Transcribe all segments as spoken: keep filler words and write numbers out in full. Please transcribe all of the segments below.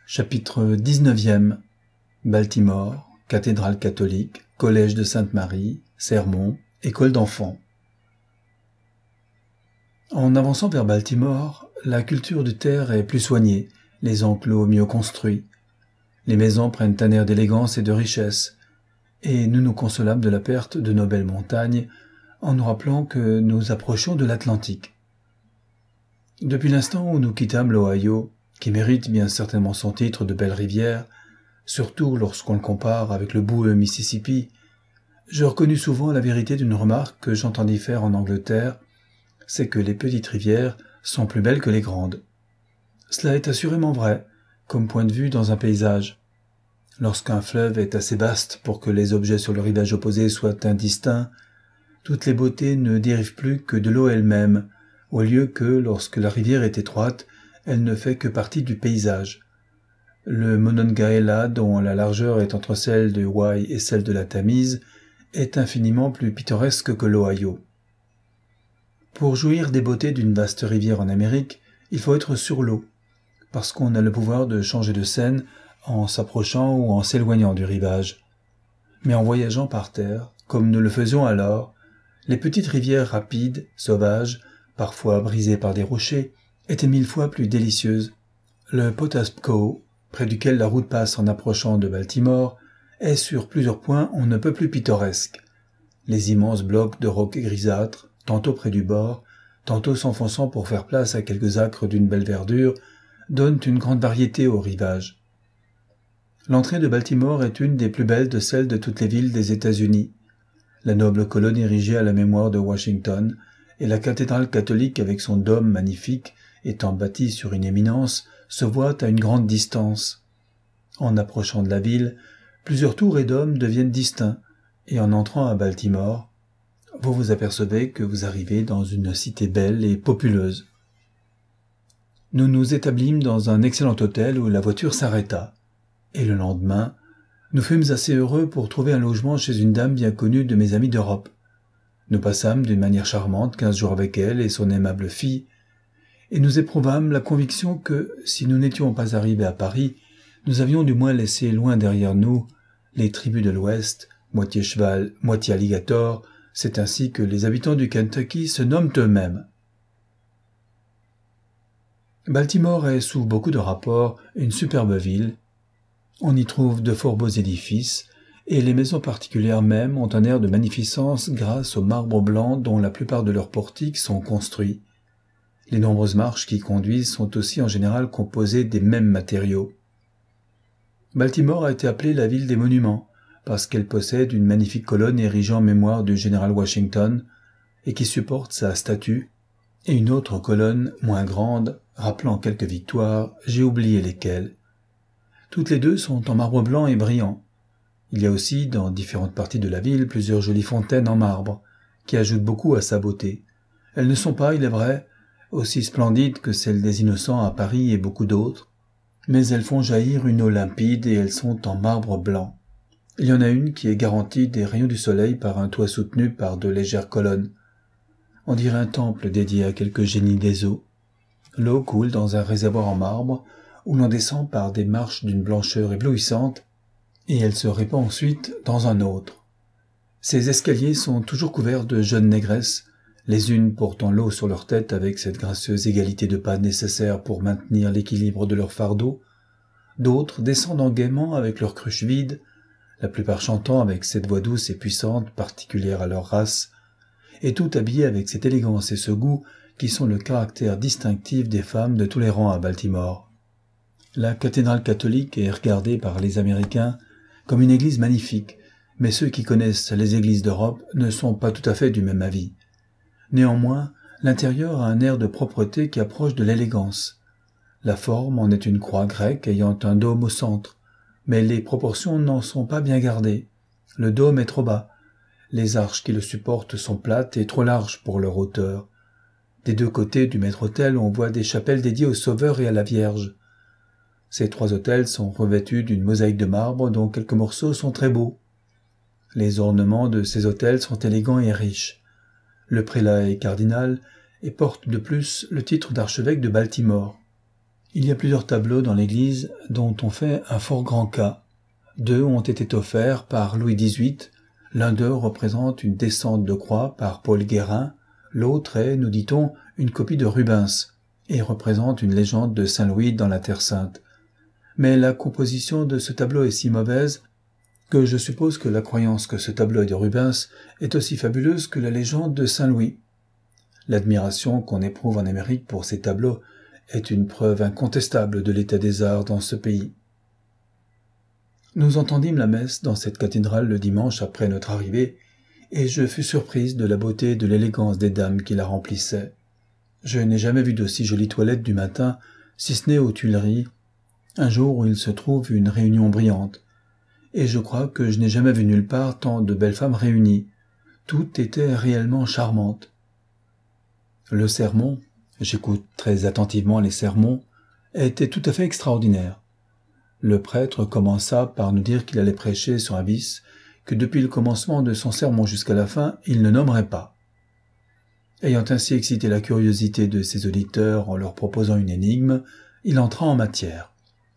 Chapitre dix-neuvième. Baltimore, cathédrale catholique, collège de Sainte-Marie, sermon, école d'enfants. En avançant vers Baltimore, la culture du terre est plus soignée, les enclos mieux construits. Les maisons prennent un air d'élégance et de richesse, et nous nous consolâmes de la perte de nos belles montagnes en nous rappelant que nous approchions de l'Atlantique. Depuis l'instant où nous quittâmes l'Ohio, qui mérite bien certainement son titre de belle rivière, surtout lorsqu'on le compare avec le boueux Mississippi, je reconnus souvent la vérité d'une remarque que j'entendis faire en Angleterre, c'est que les petites rivières sont plus belles que les grandes. Cela est assurément vrai, comme point de vue dans un paysage. Lorsqu'un fleuve est assez vaste pour que les objets sur le rivage opposé soient indistincts, toutes les beautés ne dérivent plus que de l'eau elle-même, au lieu que, lorsque la rivière est étroite, elle ne fait que partie du paysage. Le Monongahela, dont la largeur est entre celle de Wye et celle de la Tamise, est infiniment plus pittoresque que l'Ohio. Pour jouir des beautés d'une vaste rivière en Amérique, il faut être sur l'eau, parce qu'on a le pouvoir de changer de scène en s'approchant ou en s'éloignant du rivage. Mais en voyageant par terre, comme nous le faisions alors, les petites rivières rapides, sauvages, parfois brisées par des rochers, étaient mille fois plus délicieuses. Le Potasco, près duquel la route passe en approchant de Baltimore, est sur plusieurs points on ne peut plus pittoresque. Les immenses blocs de rocs grisâtres, tantôt près du bord, tantôt s'enfonçant pour faire place à quelques acres d'une belle verdure, donnent une grande variété au rivage. L'entrée de Baltimore est une des plus belles de celles de toutes les villes des États-Unis. La noble colonne érigée à la mémoire de Washington et la cathédrale catholique avec son dôme magnifique, étant bâtie sur une éminence, se voient à une grande distance. En approchant de la ville, plusieurs tours et dômes deviennent distincts, et en entrant à Baltimore, vous vous apercevez que vous arrivez dans une cité belle et populeuse. Nous nous établîmes dans un excellent hôtel où la voiture s'arrêta, et le lendemain, nous fûmes assez heureux pour trouver un logement chez une dame bien connue de mes amis d'Europe. Nous passâmes d'une manière charmante quinze jours avec elle et son aimable fille, et nous éprouvâmes la conviction que, si nous n'étions pas arrivés à Paris, nous avions du moins laissé loin derrière nous les tribus de l'Ouest, moitié cheval, moitié alligator. C'est ainsi que les habitants du Kentucky se nomment eux-mêmes. Baltimore est, sous beaucoup de rapports, une superbe ville. On y trouve de fort beaux édifices, et les maisons particulières même ont un air de magnificence grâce aux marbres blancs dont la plupart de leurs portiques sont construits. Les nombreuses marches qui y conduisent sont aussi en général composées des mêmes matériaux. Baltimore a été appelée la ville des monuments, parce qu'elle possède une magnifique colonne érigée en mémoire du général Washington et qui supporte sa statue, et une autre colonne, moins grande, rappelant quelques victoires, j'ai oublié lesquelles. Toutes les deux sont en marbre blanc et brillant. Il y a aussi, dans différentes parties de la ville, plusieurs jolies fontaines en marbre, qui ajoutent beaucoup à sa beauté. Elles ne sont pas, il est vrai, aussi splendides que celles des Innocents à Paris et beaucoup d'autres, mais elles font jaillir une eau limpide et elles sont en marbre blanc. Il y en a une qui est garantie des rayons du soleil par un toit soutenu par de légères colonnes. On dirait un temple dédié à quelque génie des eaux. L'eau coule dans un réservoir en marbre où l'on descend par des marches d'une blancheur éblouissante et elle se répand ensuite dans un autre. Ces escaliers sont toujours couverts de jeunes négresses, les unes portant l'eau sur leur tête avec cette gracieuse égalité de pas nécessaire pour maintenir l'équilibre de leur fardeau, d'autres descendant gaiement avec leurs cruches vides, la plupart chantant avec cette voix douce et puissante particulière à leur race, et tout habillées avec cette élégance et ce goût qui sont le caractère distinctif des femmes de tous les rangs à Baltimore. La cathédrale catholique est regardée par les Américains comme une église magnifique, mais ceux qui connaissent les églises d'Europe ne sont pas tout à fait du même avis. Néanmoins, l'intérieur a un air de propreté qui approche de l'élégance. La forme en est une croix grecque ayant un dôme au centre, mais les proportions n'en sont pas bien gardées. Le dôme est trop bas. Les arches qui le supportent sont plates et trop larges pour leur hauteur. Des deux côtés du maître-autel, on voit des chapelles dédiées au Sauveur et à la Vierge. Ces trois autels sont revêtus d'une mosaïque de marbre dont quelques morceaux sont très beaux. Les ornements de ces autels sont élégants et riches. Le prélat est cardinal et porte de plus le titre d'archevêque de Baltimore. Il y a plusieurs tableaux dans l'église dont on fait un fort grand cas. Deux ont été offerts par Louis dix-huit. L'un d'eux représente une descente de croix par Paul Guérin. L'autre est, nous dit-on, une copie de Rubens et représente une légende de Saint Louis dans la Terre Sainte. Mais la composition de ce tableau est si mauvaise que je suppose que la croyance que ce tableau est de Rubens est aussi fabuleuse que la légende de Saint Louis. L'admiration qu'on éprouve en Amérique pour ces tableaux est une preuve incontestable de l'état des arts dans ce pays. Nous entendîmes la messe dans cette cathédrale le dimanche après notre arrivée, et je fus surprise de la beauté et de l'élégance des dames qui la remplissaient. Je n'ai jamais vu d'aussi jolie toilette du matin, si ce n'est aux Tuileries, un jour où il se trouve une réunion brillante. Et je crois que je n'ai jamais vu nulle part tant de belles femmes réunies. Toutes étaient réellement charmantes. Le sermon, j'écoute très attentivement les sermons, était tout à fait extraordinaire. Le prêtre commença par nous dire qu'il allait prêcher sur un vice que depuis le commencement de son sermon jusqu'à la fin, il ne nommerait pas. Ayant ainsi excité la curiosité de ses auditeurs en leur proposant une énigme, il entra en matière.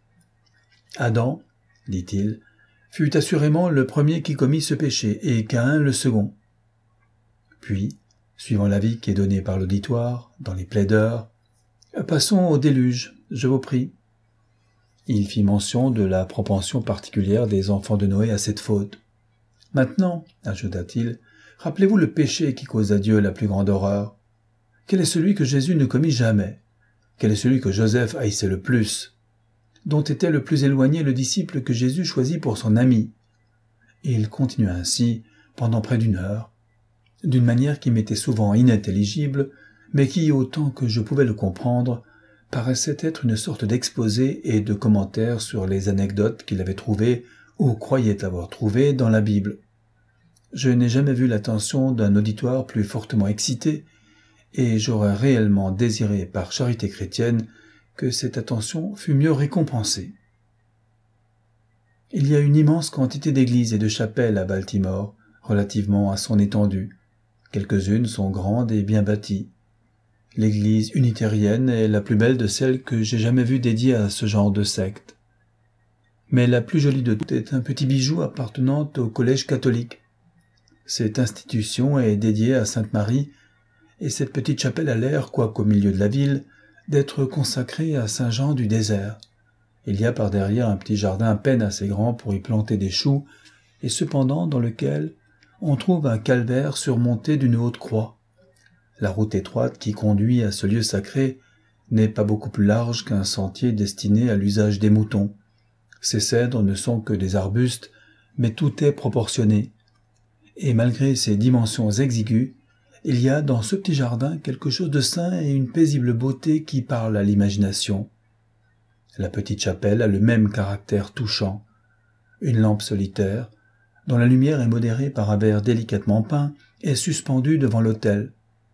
Adam, dit-il, fut assurément le premier qui commit ce péché, et Caïn le second. Puis, suivant l'avis qui est donné par l'auditoire, dans les plaideurs, passons au déluge, je vous prie. Il fit mention de la propension particulière des enfants de Noé à cette faute. Maintenant, ajouta-t-il, rappelez-vous le péché qui cause à Dieu la plus grande horreur. Quel est celui que Jésus ne commit jamais? Quel est celui que Joseph haïssait le plus? Dont était le plus éloigné le disciple que Jésus choisit pour son ami? Et il continua ainsi pendant près d'une heure, d'une manière qui m'était souvent inintelligible, mais qui, autant que je pouvais le comprendre, paraissait être une sorte d'exposé et de commentaire sur les anecdotes qu'il avait trouvées ou croyait avoir trouvées dans la Bible. Je n'ai jamais vu l'attention d'un auditoire plus fortement excité, et j'aurais réellement désiré, par charité chrétienne, que cette attention fût mieux récompensée. Il y a une immense quantité d'églises et de chapelles à Baltimore, relativement à son étendue. Quelques-unes sont grandes et bien bâties. L'église unitarienne est la plus belle de celles que j'ai jamais vues dédiées à ce genre de secte. Mais la plus jolie de toutes est un petit bijou appartenant au collège catholique. Cette institution est dédiée à Sainte Marie, et cette petite chapelle a l'air, quoiqu'au milieu de la ville, d'être consacrée à Saint Jean du désert. Il y a par derrière un petit jardin à peine assez grand pour y planter des choux, et cependant dans lequel on trouve un calvaire surmonté d'une haute croix. La route étroite qui conduit à ce lieu sacré n'est pas beaucoup plus large qu'un sentier destiné à l'usage des moutons. Ces cèdres ne sont que des arbustes, mais tout est proportionné. Et malgré ces dimensions exiguës, il y a dans ce petit jardin quelque chose de sain et une paisible beauté qui parle à l'imagination. La petite chapelle a le même caractère touchant. Une lampe solitaire, dont la lumière est modérée par un verre délicatement peint, est suspendue devant l'autel.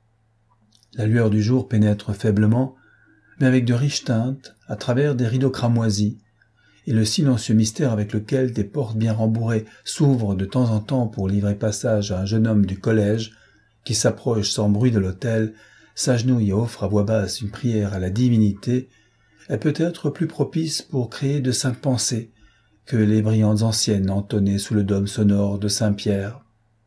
La lueur du jour pénètre faiblement, mais avec de riches teintes, à travers des rideaux cramoisis, et le silencieux mystère avec lequel des portes bien rembourrées s'ouvrent de temps en temps pour livrer passage à un jeune homme du collège, qui s'approche sans bruit de l'autel, s'agenouille et offre à voix basse une prière à la divinité, est peut-être plus propice pour créer de saintes pensées que les brillantes anciennes entonnées sous le dôme sonore de Saint-Pierre.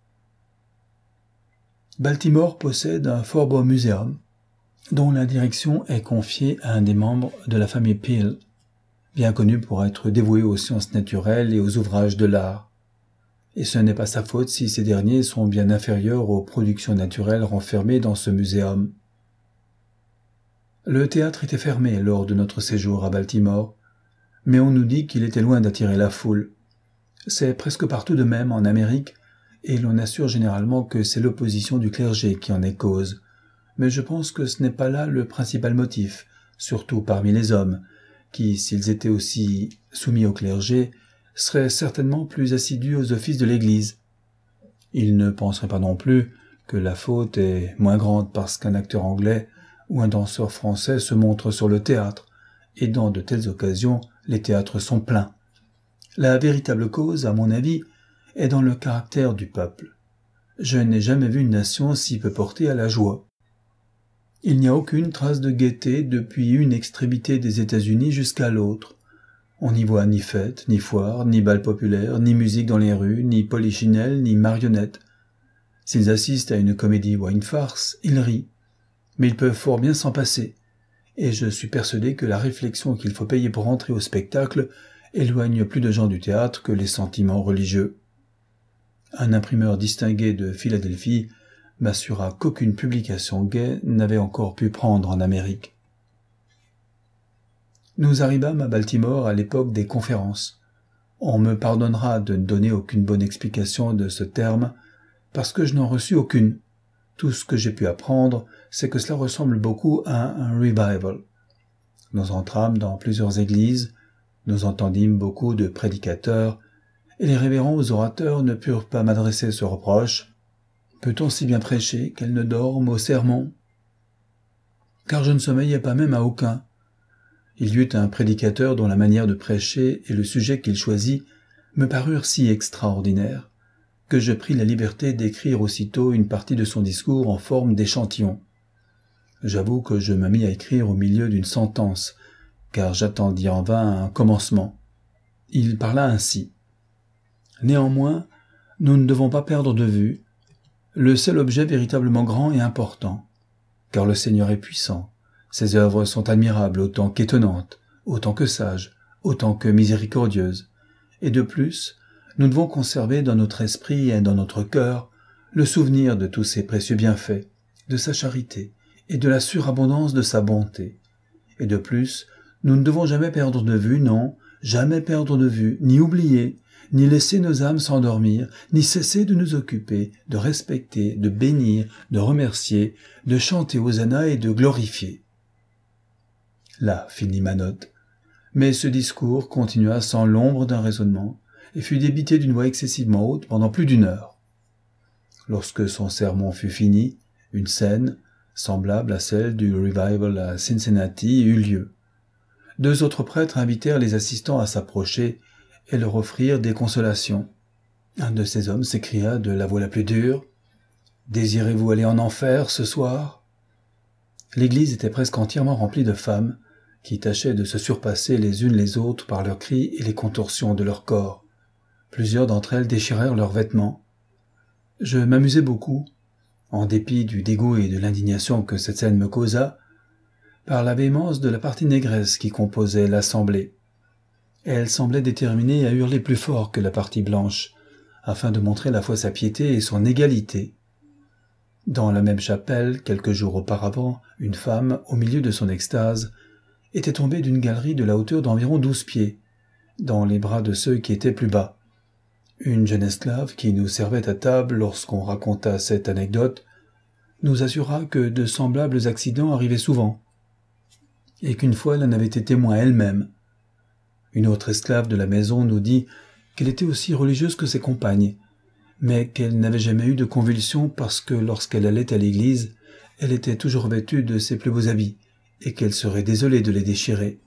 Baltimore possède un fort beau muséum, dont la direction est confiée à un des membres de la famille Peel, bien connu pour être dévoué aux sciences naturelles et aux ouvrages de l'art. Et ce n'est pas sa faute si ces derniers sont bien inférieurs aux productions naturelles renfermées dans ce muséum. Le théâtre était fermé lors de notre séjour à Baltimore, mais on nous dit qu'il était loin d'attirer la foule. C'est presque partout de même en Amérique, et l'on assure généralement que c'est l'opposition du clergé qui en est cause. Mais je pense que ce n'est pas là le principal motif, surtout parmi les hommes, qui, s'ils étaient aussi soumis au clergé, seraient certainement plus assidus aux offices de l'Église. Ils ne penseraient pas non plus que la faute est moins grande parce qu'un acteur anglais ou un danseur français se montre sur le théâtre, et dans de telles occasions, les théâtres sont pleins. La véritable cause, à mon avis, est dans le caractère du peuple. Je n'ai jamais vu une nation si peu portée à la joie. Il n'y a aucune trace de gaieté depuis une extrémité des États-Unis jusqu'à l'autre. On n'y voit ni fête, ni foire, ni bal populaire, ni musique dans les rues, ni polichinelle, ni marionnette. S'ils assistent à une comédie ou à une farce, ils rient. Mais ils peuvent fort bien s'en passer. Et je suis persuadé que la réflexion qu'il faut payer pour entrer au spectacle éloigne plus de gens du théâtre que les sentiments religieux. Un imprimeur distingué de Philadelphie m'assura qu'aucune publication gaie n'avait encore pu prendre en Amérique. Nous arrivâmes à Baltimore à l'époque des conférences. On me pardonnera de ne donner aucune bonne explication de ce terme, parce que je n'en reçus aucune. Tout ce que j'ai pu apprendre, c'est que cela ressemble beaucoup à un revival. Nous entrâmes dans plusieurs églises, nous entendîmes beaucoup de prédicateurs, et les révérends orateurs ne purent pas m'adresser ce reproche. Peut-on si bien prêcher qu'elle ne dorme au sermon? Car je ne sommeillais pas même à aucun. Il y eut un prédicateur dont la manière de prêcher et le sujet qu'il choisit me parurent si extraordinaires que je pris la liberté d'écrire aussitôt une partie de son discours en forme d'échantillon. J'avoue que je me mis à écrire au milieu d'une sentence, car j'attendis en vain un commencement. Il parla ainsi. Néanmoins, nous ne devons pas perdre de vue le seul objet véritablement grand et important, car le Seigneur est puissant. Ses œuvres sont admirables autant qu'étonnantes, autant que sages, autant que miséricordieuses. Et de plus, nous devons conserver dans notre esprit et dans notre cœur le souvenir de tous ses précieux bienfaits, de sa charité et de la surabondance de sa bonté. Et de plus, nous ne devons jamais perdre de vue, non, jamais perdre de vue, ni oublier, ni laisser nos âmes s'endormir, ni cesser de nous occuper, de respecter, de bénir, de remercier, de chanter Hosanna et de glorifier. Là finit ma note. Mais ce discours continua sans l'ombre d'un raisonnement et fut débité d'une voix excessivement haute pendant plus d'une heure. Lorsque son sermon fut fini, une scène, semblable à celle du revival à Cincinnati, eut lieu. Deux autres prêtres invitèrent les assistants à s'approcher et leur offrirent des consolations. Un de ces hommes s'écria de la voix la plus dure, « Désirez-vous aller en enfer ce soir ?» L'église était presque entièrement remplie de femmes, qui tâchaient de se surpasser les unes les autres par leurs cris et les contorsions de leur corps. Plusieurs d'entre elles déchirèrent leurs vêtements. Je m'amusai beaucoup, en dépit du dégoût et de l'indignation que cette scène me causa, par la véhémence de la partie négresse qui composait l'assemblée. Elle semblait déterminée à hurler plus fort que la partie blanche, afin de montrer à la fois sa piété et son égalité. Dans la même chapelle, quelques jours auparavant, une femme, au milieu de son extase, était tombée d'une galerie de la hauteur d'environ douze pieds, dans les bras de ceux qui étaient plus bas. Une jeune esclave qui nous servait à table lorsqu'on raconta cette anecdote nous assura que de semblables accidents arrivaient souvent, et qu'une fois elle en avait été témoin elle-même. Une autre esclave de la maison nous dit qu'elle était aussi religieuse que ses compagnes, mais qu'elle n'avait jamais eu de convulsions parce que lorsqu'elle allait à l'église, elle était toujours vêtue de ses plus beaux habits, et qu'elle serait désolée de les déchirer.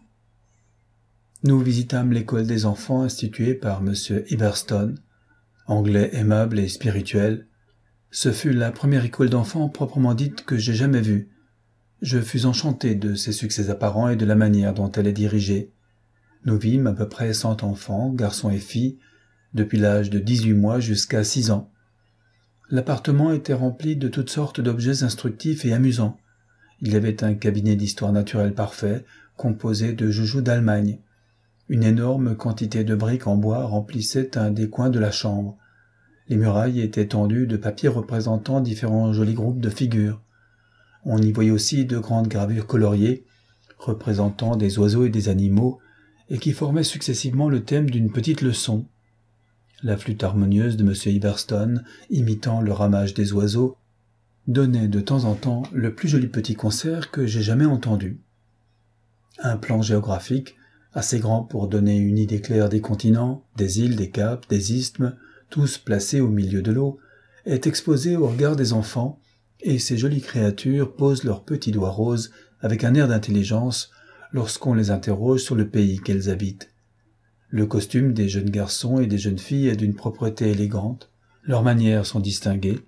Nous visitâmes l'école des enfants instituée par M. Iverstone, anglais aimable et spirituel. Ce fut la première école d'enfants proprement dite que j'ai jamais vue. Je fus enchanté de ses succès apparents et de la manière dont elle est dirigée. Nous vîmes à peu près cent enfants, garçons et filles, depuis l'âge de dix-huit mois jusqu'à six ans. L'appartement était rempli de toutes sortes d'objets instructifs et amusants. Il y avait un cabinet d'histoire naturelle parfait, composé de joujoux d'Allemagne. Une énorme quantité de briques en bois remplissait un des coins de la chambre. Les murailles étaient tendues de papiers représentant différents jolis groupes de figures. On y voyait aussi de grandes gravures coloriées, représentant des oiseaux et des animaux, et qui formaient successivement le thème d'une petite leçon. La flûte harmonieuse de M. Iverstone, imitant le ramage des oiseaux, donnait de temps en temps le plus joli petit concert que j'ai jamais entendu. Un plan géographique, assez grand pour donner une idée claire des continents, des îles, des caps, des isthmes, tous placés au milieu de l'eau, est exposé au regard des enfants, et ces jolies créatures posent leurs petits doigts roses avec un air d'intelligence lorsqu'on les interroge sur le pays qu'elles habitent. Le costume des jeunes garçons et des jeunes filles est d'une propreté élégante, leurs manières sont distinguées,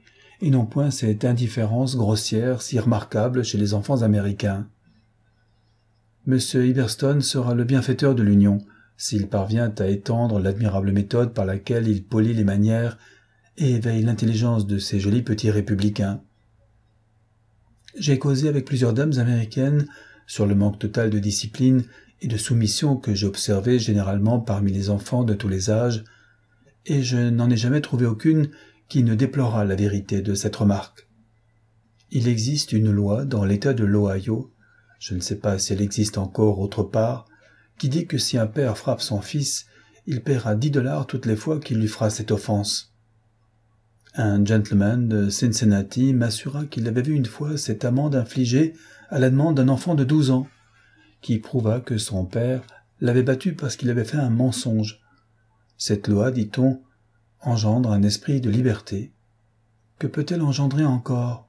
et non point cette indifférence grossière si remarquable chez les enfants américains. M. Iverstone sera le bienfaiteur de l'Union, s'il parvient à étendre l'admirable méthode par laquelle il polit les manières et éveille l'intelligence de ces jolis petits républicains. J'ai causé avec plusieurs dames américaines sur le manque total de discipline et de soumission que j'ai observé généralement parmi les enfants de tous les âges, et je n'en ai jamais trouvé aucune qui ne déplorât la vérité de cette remarque. Il existe une loi dans l'État de l'Ohio, je ne sais pas si elle existe encore autre part, qui dit que si un père frappe son fils, il paiera dix dollars toutes les fois qu'il lui fera cette offense. Un gentleman de Cincinnati m'assura qu'il avait vu une fois cette amende infligée à la demande d'un enfant de douze ans, qui prouva que son père l'avait battu parce qu'il avait fait un mensonge. Cette loi, dit-on, engendre un esprit de liberté. Que peut-elle engendrer encore?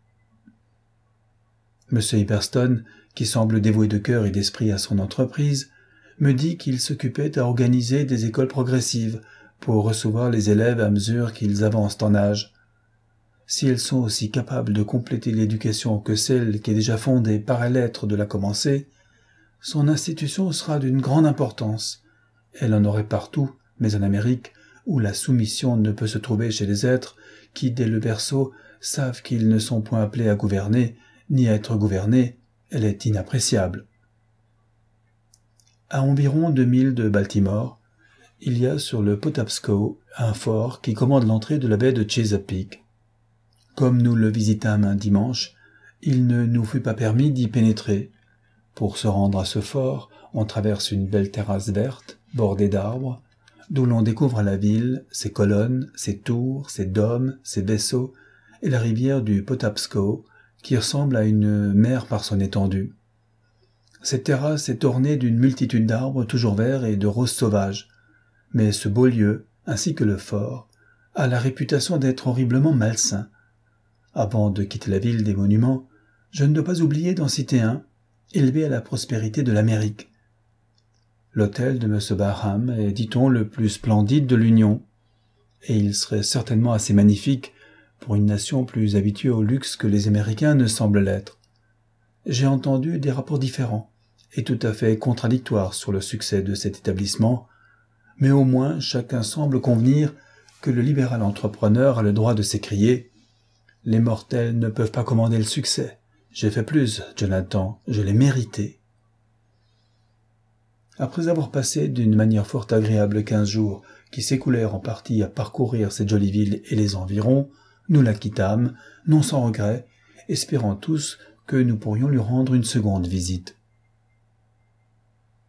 M. Iverstone, qui semble dévoué de cœur et d'esprit à son entreprise, me dit qu'il s'occupait à organiser des écoles progressives pour recevoir les élèves à mesure qu'ils avancent en âge. Si elles sont aussi capables de compléter l'éducation que celle qui est déjà fondée paraît l'être de la commencer, son institution sera d'une grande importance. Elle en aurait partout, mais en Amérique, où la soumission ne peut se trouver chez les êtres qui, dès le berceau, savent qu'ils ne sont point appelés à gouverner, ni à être gouvernés, elle est inappréciable. À environ deux milles de Baltimore, il y a sur le Patapsco un fort qui commande l'entrée de la baie de Chesapeake. Comme nous le visitâmes un dimanche, il ne nous fut pas permis d'y pénétrer. Pour se rendre à ce fort, on traverse une belle terrasse verte, bordée d'arbres, d'où l'on découvre la ville, ses colonnes, ses tours, ses dômes, ses vaisseaux, et la rivière du Patapsco, qui ressemble à une mer par son étendue. Cette terrasse est ornée d'une multitude d'arbres toujours verts et de roses sauvages, mais ce beau lieu, ainsi que le fort, a la réputation d'être horriblement malsain. Avant de quitter la ville des monuments, je ne dois pas oublier d'en citer un, élevé à la prospérité de l'Amérique. L'hôtel de M. Barham est, dit-on, le plus splendide de l'Union, et il serait certainement assez magnifique pour une nation plus habituée au luxe que les Américains ne semblent l'être. J'ai entendu des rapports différents et tout à fait contradictoires sur le succès de cet établissement, mais au moins chacun semble convenir que le libéral entrepreneur a le droit de s'écrier « Les mortels ne peuvent pas commander le succès. J'ai fait plus, Jonathan, je l'ai mérité. » Après avoir passé d'une manière fort agréable quinze jours qui s'écoulèrent en partie à parcourir cette jolie ville et les environs, nous la quittâmes, non sans regret, espérant tous que nous pourrions lui rendre une seconde visite.